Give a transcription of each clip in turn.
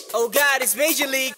Oh God, it's Major League.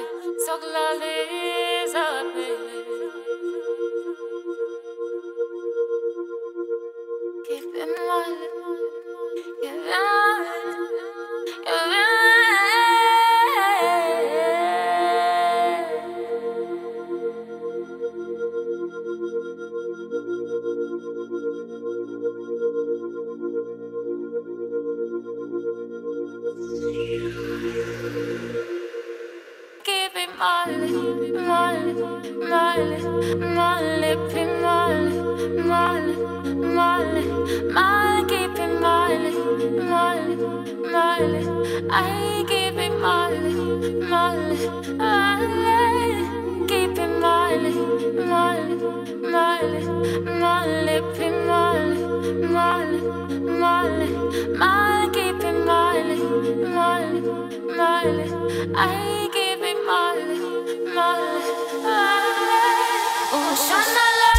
so glad up, baby. Keep in mind, keep in mind, keep in keep it Molly, Molly, Molly, Molly, keep Molly, Molly, Molly, Molly, keep it Molly, Molly, Molly, I keep it Molly, Molly, Molly, keep it Molly, Molly, Molly, Molly, keep Molly, Molly, Molly, Molly, keep it Molly, Molly, Molly, I keep it Molly, Molly, Molly. Oh, Shana.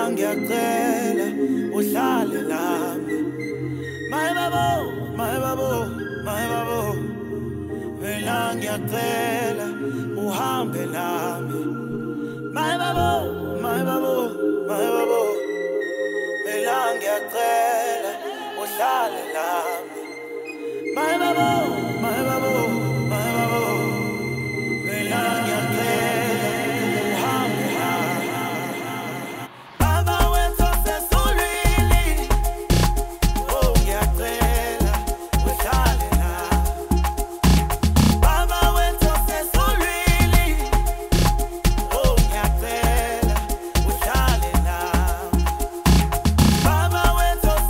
ngiyacela uhlale nami my babo my babo my babo mina ngiyacela uhambe nami my babo my babo my babo mina ngiyacela uhlale nami my babo my babo my babo mina ngiyacela uhambe nami baba wethu sesulwini oh ngiyacela uhlale nami baba wethu sesulwini oh ngiyacela uhlale nami baba wethu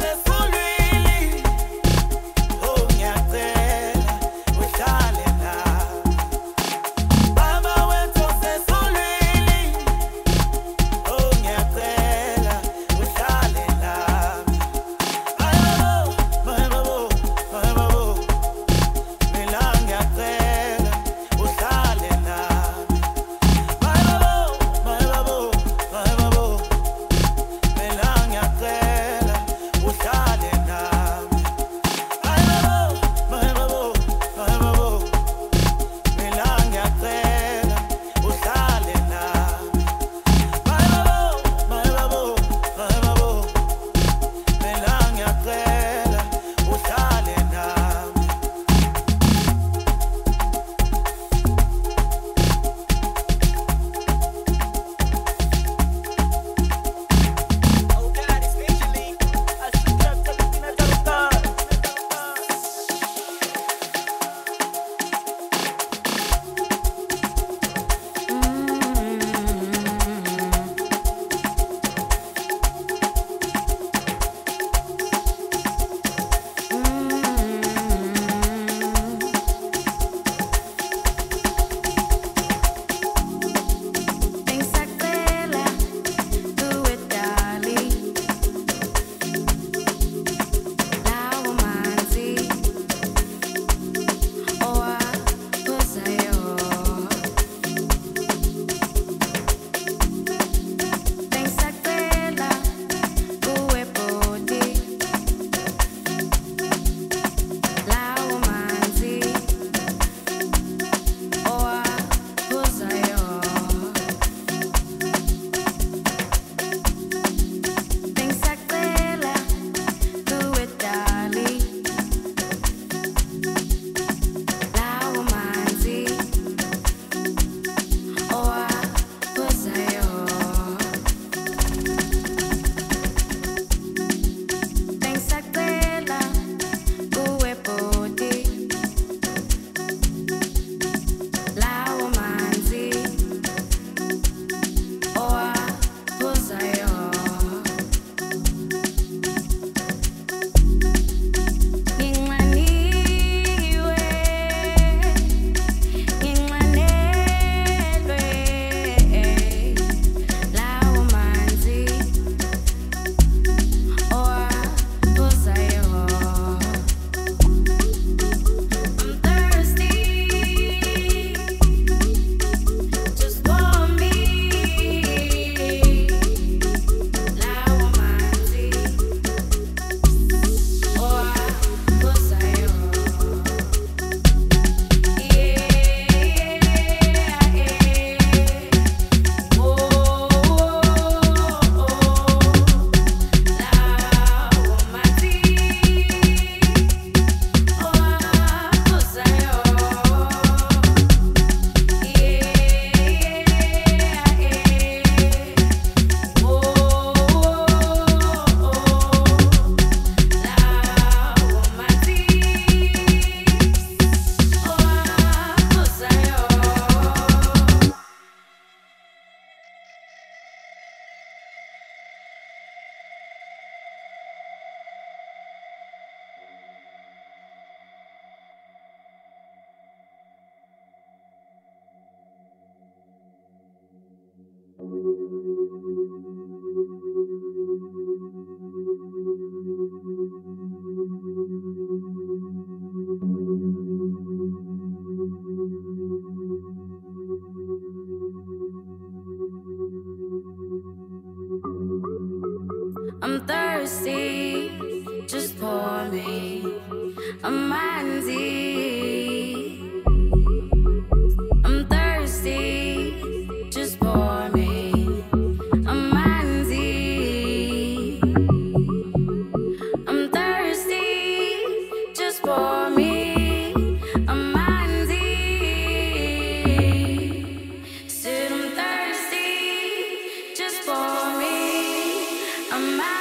I'm thirsty, just pour me a manzi. I'm thirsty, just pour me a manzi. I'm thirsty, just pour me a manzi. Said I'm thirsty, just pour me a manzi.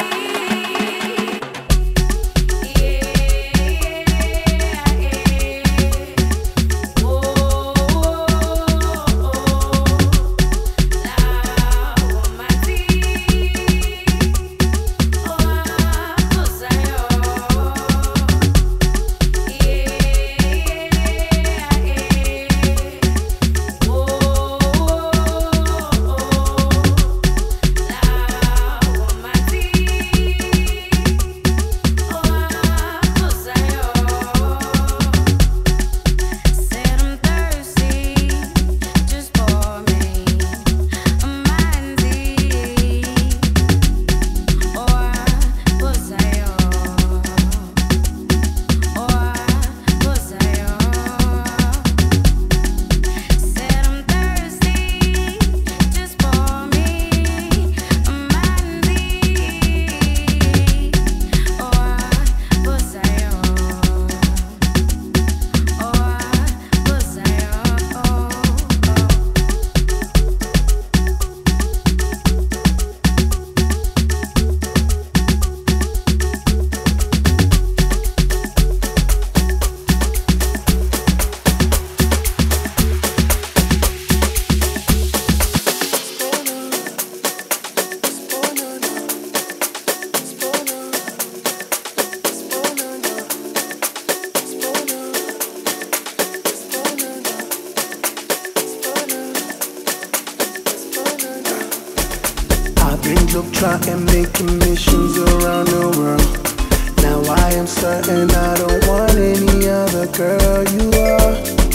Trying making missions around the world. Now I am certain I don't want any other girl. You are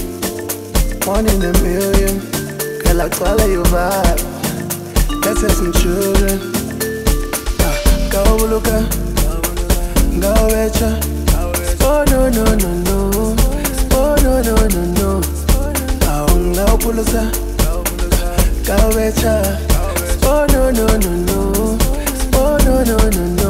one in a million. Girl, I call her your vibe. Let's have some children. Go Luca, go Recha. Oh no no no no. Oh no no no no. Go Pulusa, go Recha. Oh no no no no. Oh no no no no.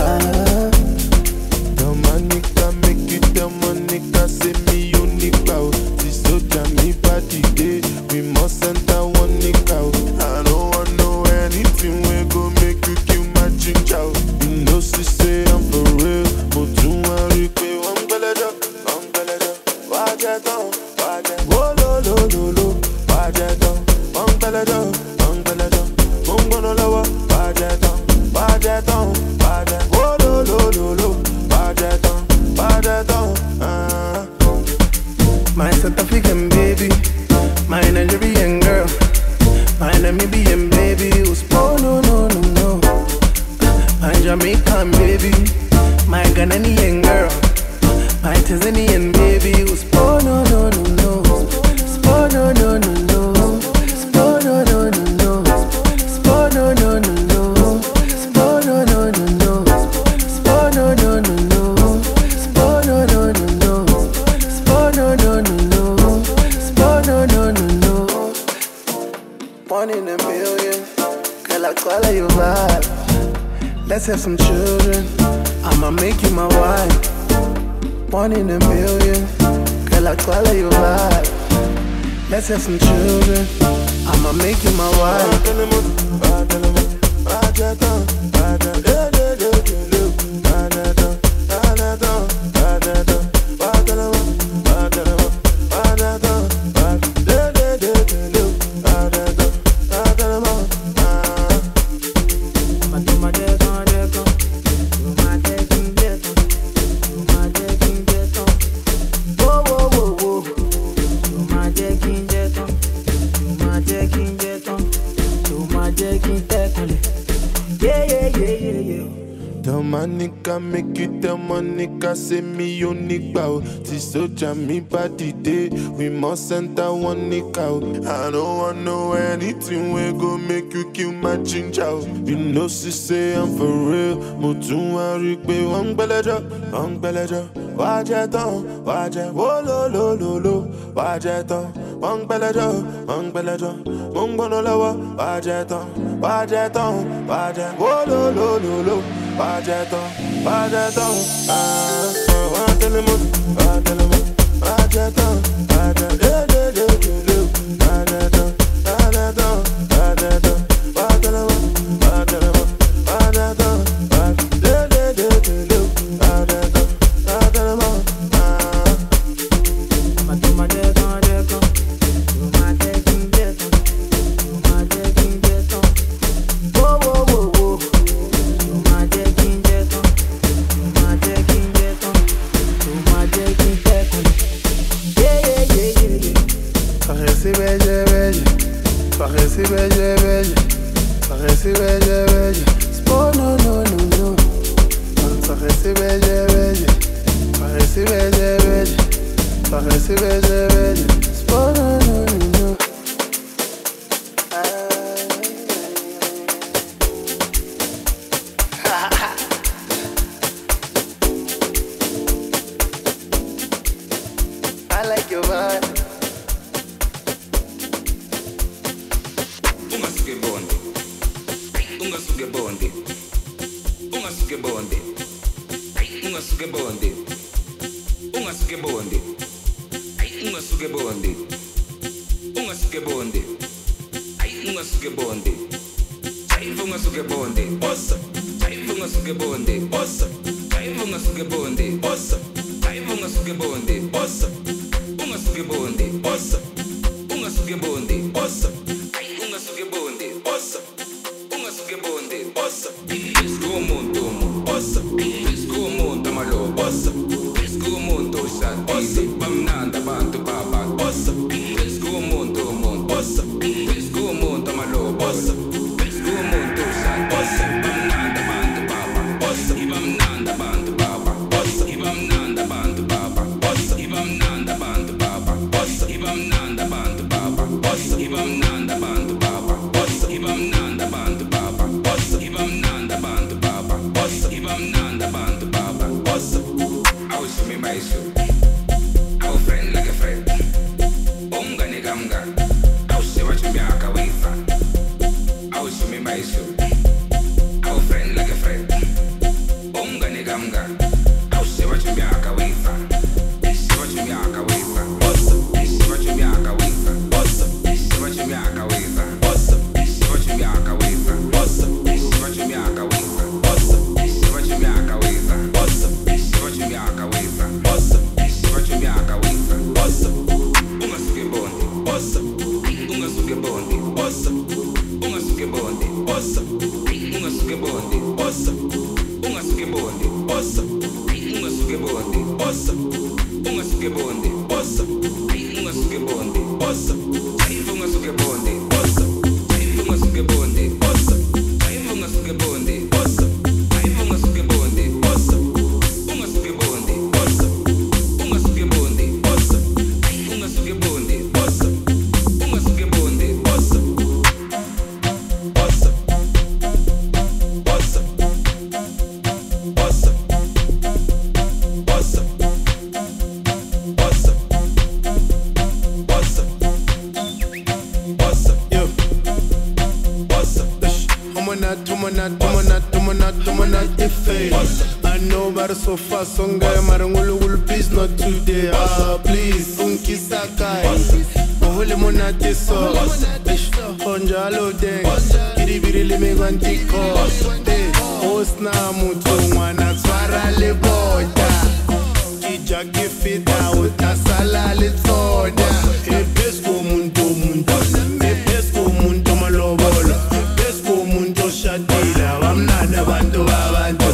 The Monica make it the Monica say me unique out. The soldier me body day. We must enter one nick out. I don't want know anything we go make you kill my drink out. You know she say I'm for real, but you want to pay one belada. Watch it down, watch it. Oh lo lo lo lo. Watch it down, one belada. Gonna lower, bajeton, bajeton, bajeton. Oh lo lo lo lo, bajeton, bajeton. My South African baby, my Nigerian girl, my Namibian baby who's oh no no no no. My Jamaican baby, my Ghanaian girl, my Tanzanian baby who's oh no no no no. Oh no no no no. Oh no no no no. Oh no no no no. Oh no no no no. Oh no no no no. Oh no no no no. Oh no no no no. Oh no no no no. One in a million. Girl, I call her your vibe. Let's have some children. I'ma make you my wife. One in a million. Girl, I call her your vibe. Let's have some children. I'ma make you my wife. Tell my nigga, make you tell my nigga, say me unique bow. This soldier me body day, we must enter one nigga out. I don't want know anything we go make you kill my ginger. You know she say I'm for real. Mutun arigbe wang beleja. Wajeton, wo lo. Wajeton, wang beleja. Mung bono lawa. Wajeton, wo lo. Wajeton, wajeton, I know about so far, song guy, Marangulu, please not today. Please, Unki Sakai. Ohole monate so. Onjalo deng. Kiribiri lime gwantiko. Osna mutu mwana swara le boda. Kija kifita utasala le soda. Epesko mundo. Epesko mundo malobolo. Epesko mundo shadila. Wamnana bantu babantu.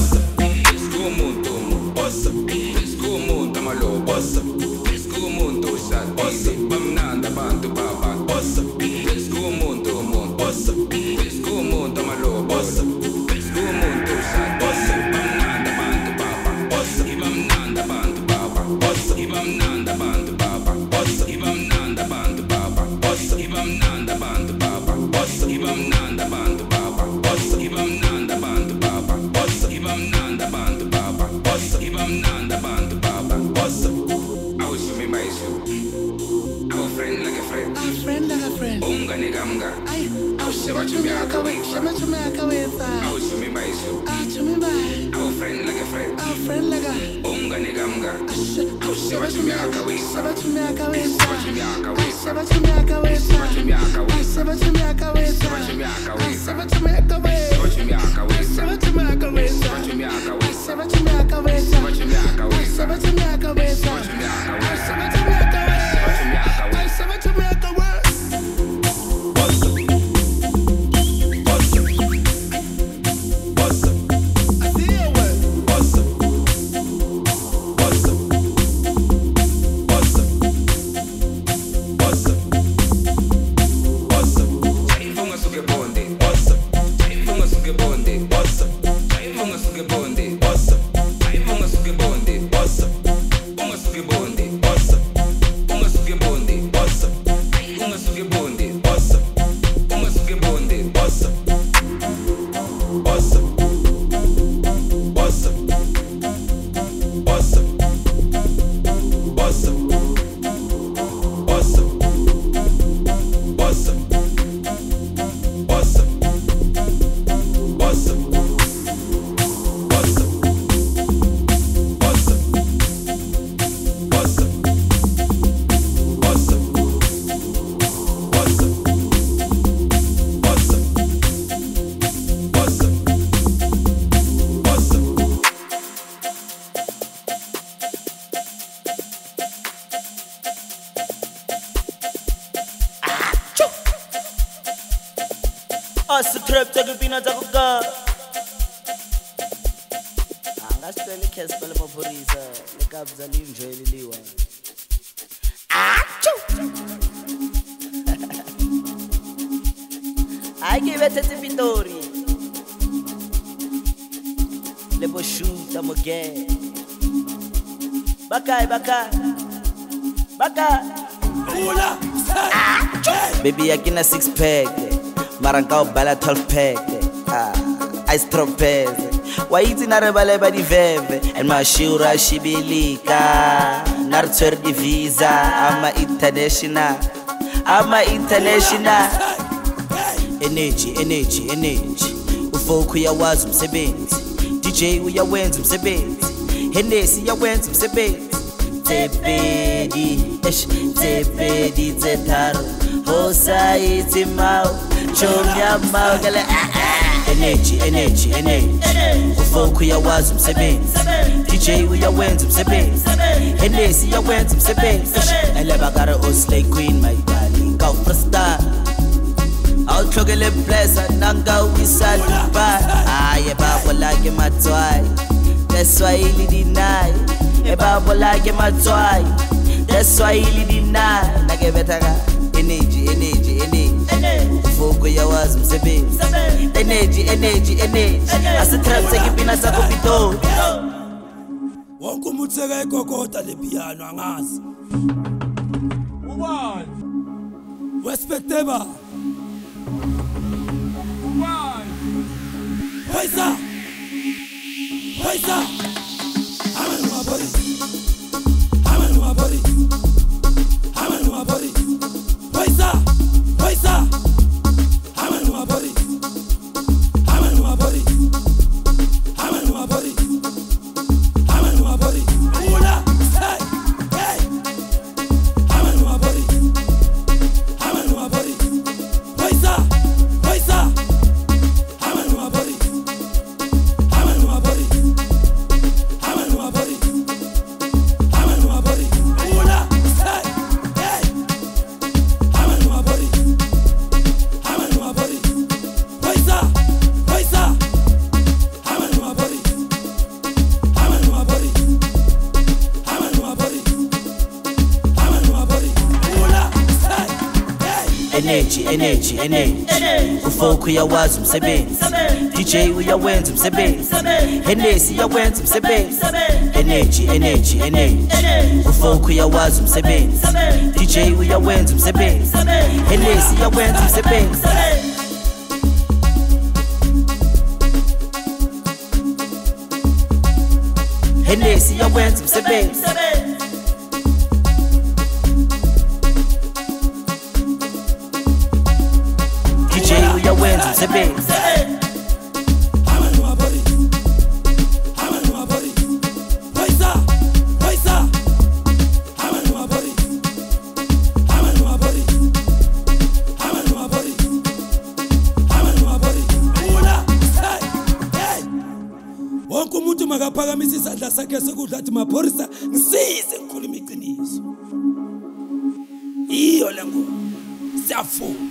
Asitrap takipina takuka angasicela ikhesi le maphorisa lekabza linjweliliwa ayikibethethe ipitori leboshuta moge bakai ula baby akina 6 pack Marangao bala 12 pack ice tropez Waiti na rebale ba di veve and mashura shibilika nartwer di visa ama international energy ufoku yawazi umsebenzi DJ uyawenza umsebenzi Hennessy yawenza umsebenzi Tepedi zetaro Hosaiti mau Chomya mau gale Energy Ufoku yawazi umsebenzi DJ uyawenza umsebenzi Hennessy yawenza umsebenzi Elebagara Osley Queen my darling Kau prasta Outlogele blessa Nanga wisa Dubai Aye babo like matwai That's why he deny Babo like matwai That's why he deny Nagebetaga Energy Ufoku yawazi umsebenzi Energy Asitrap sekipina sako pito Wonke umutheka ikokota le piano angazi Ubani Respectable Ubani Paisa Amanu mabori Paisa Amanu mabori Ula hey Amanu mabori Paisa Amanu mabori Ula hey Amanu mabori Paisa Amanu mabori Ula hey Energy Ufoku yawazi umsebenzi DJ uyawenza umsebenzi Hennessy yawenza umsebenzi Energy Ufoku yawazi umsebenzi DJ uyawenza umsebenzi Hennessy yawenza umsebenzi Hennessy yawenza umsebenzi DJ uyawenza umsebenzi Amanu mabori Paisa makaphakamisa isandla sakhe sokudla athi maphorisa ngisize ngikhuluma iqiniso iyo le ngoma siyafuna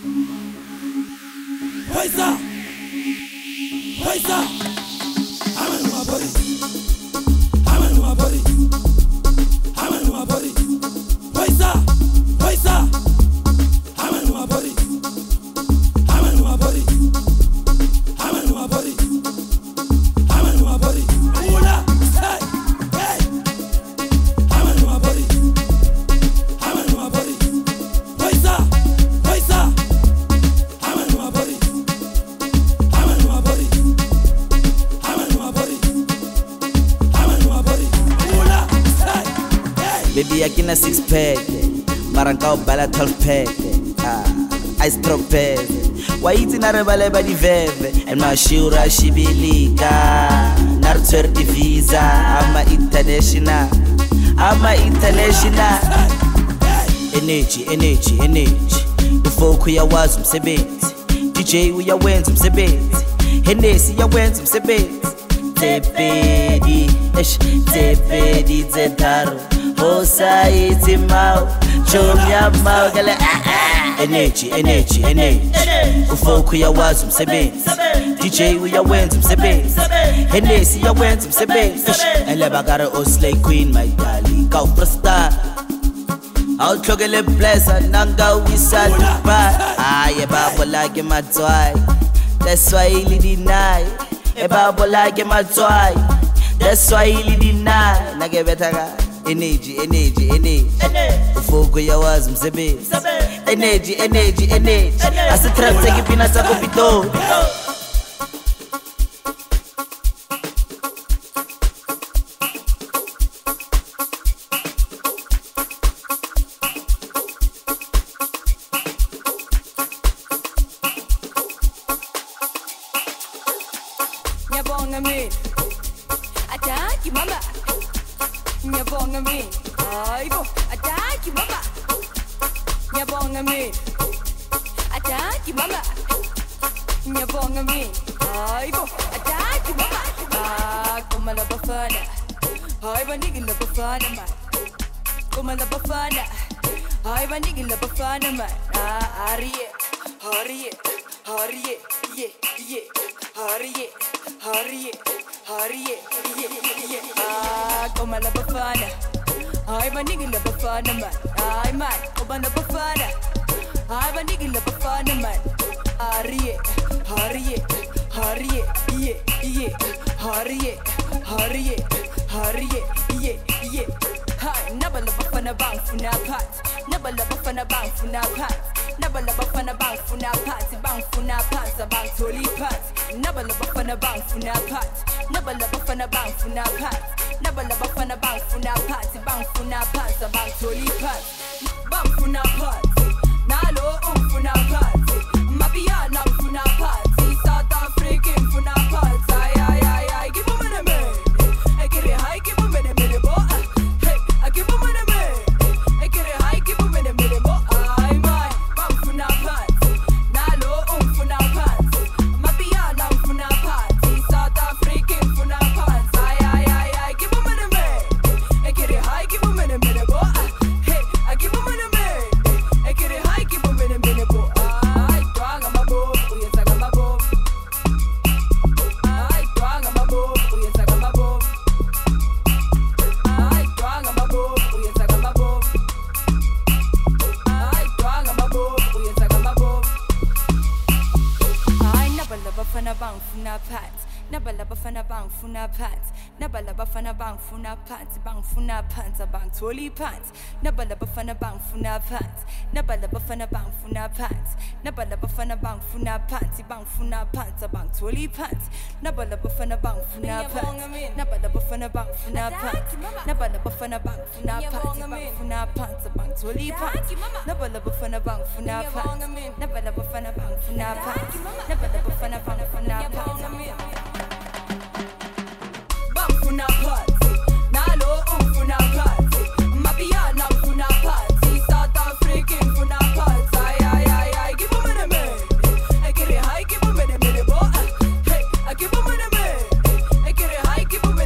phoyisa phoyisa amanu maphorisa amanu maphorisa amanu maphorisa phoyisa phoyisa amanu maphorisa amanu maphorisa amanu maphorisa amanu maphorisa ula hey hey amanu maphorisa amanu maphorisa phoyisa phoyisa amanu maphorisa amanu maphorisa amanu maphorisa amanu maphorisa ula hey hey Baby akina 6 pack mara nka bala 12 pack ice tropez waiti na rebale ba diveve and mashura shibilika nartser divisa ama international energy ufoku yawazi umsebenzi DJ uyawenza umsebenzi Hennessy yawenza umsebenzi Tepedi zetaro Hosaiti mau Chomya mau gale Energy ufoku yawazi umsebenzi DJ uyawenza umsebenzi Hennessy yawenza umsebenzi Elebagare o slay queen my darling Kau prasta Outlogele blessa nanga wisa Dubai Aye babo like matswai That's why he deny Babo like matswai That's why he deny Nage betaga energy ufoku yawazi umsebenzi energy asitrap take ipina sako pito Nyabonga me ataki mama Nyabonga me aibo ataki mama Nyabonga me ataki mama Nyabonga me aibo ataki mama Kuma la bafana ai banigi la bafana ma Kuma la bafana ai banigi la bafana ma Ariye yeah Hurry, como la bafana. Ay, my nigga, la bafana, man. Ay, man, como la bafana. Ay, my nigga, la bafana, man. Hurry, yeah. Hi, never la bafana bang for na pat. Never la bafana bang for na pat. Never la bafana bang for na pat. Bang for na pants, bang totally pat. Never la bafana bang for na pat. Never la bafana bang for na pat. Never la bafana bang for na pat. Bang for na pants, bang totally pat. Bang for na pat. Nalo for na pat. Mafia na for na pat. South African for na pat. Ay, give me the man. I get it high, give me the minute, boy. Hey, I give me the man. I get it high, give me the minute, boy. Ay, man, bang for na pat. Nalo for na pat. Mafia na for na pat. South African for na pat. Ay, give me the man. I get it high, give me the minute, boy. Hey, I give me the man. I get it high, give me the minute, boy. Ay, twang my bob, uya saga my bob. Ay, twang my bob, uya saga my bob. Ay, twang my bob, uya saga my bob. Ay, twang my bob, uya saga my bob. Ay, nabala bafana bang funa pat. Nabala bafana bang funa pat. Nabala bafana bang funa pat. Bang funa pants, bang totally pants. Nabala bafana bang funa pat. Nabala bafana bang funa pat. Nabala bafana bang funa pat. Bang funa pants, bang totally pants. Nabala bafana bang funa pat. Nabala bafana bang funa pat. Nabala bafana bang funa pat. Bang funa pants, bang totally pants. Nabala bafana bang funa pat. Nabala bafana bang funa pat. Nabala bafana bang funa pat. Bang funa pat. Nalo funa pat. Mafia na funa pat. South African funa pat. Ay, give me the man. I get it high, give me the minute, boy. Hey, I give me the man. I get it high, give me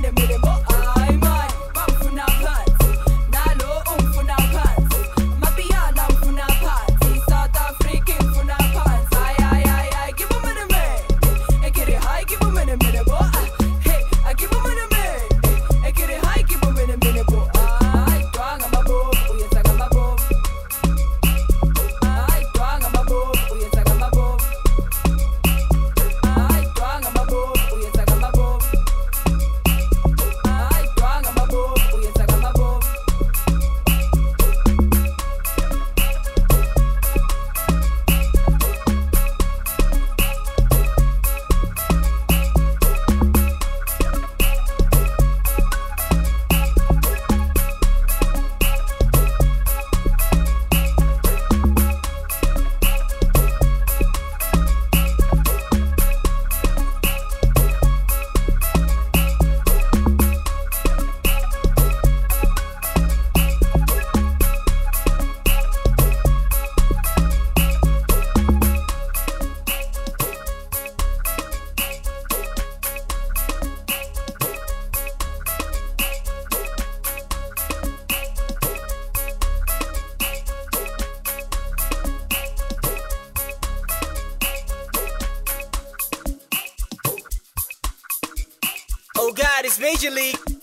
Oh God, it's Major League.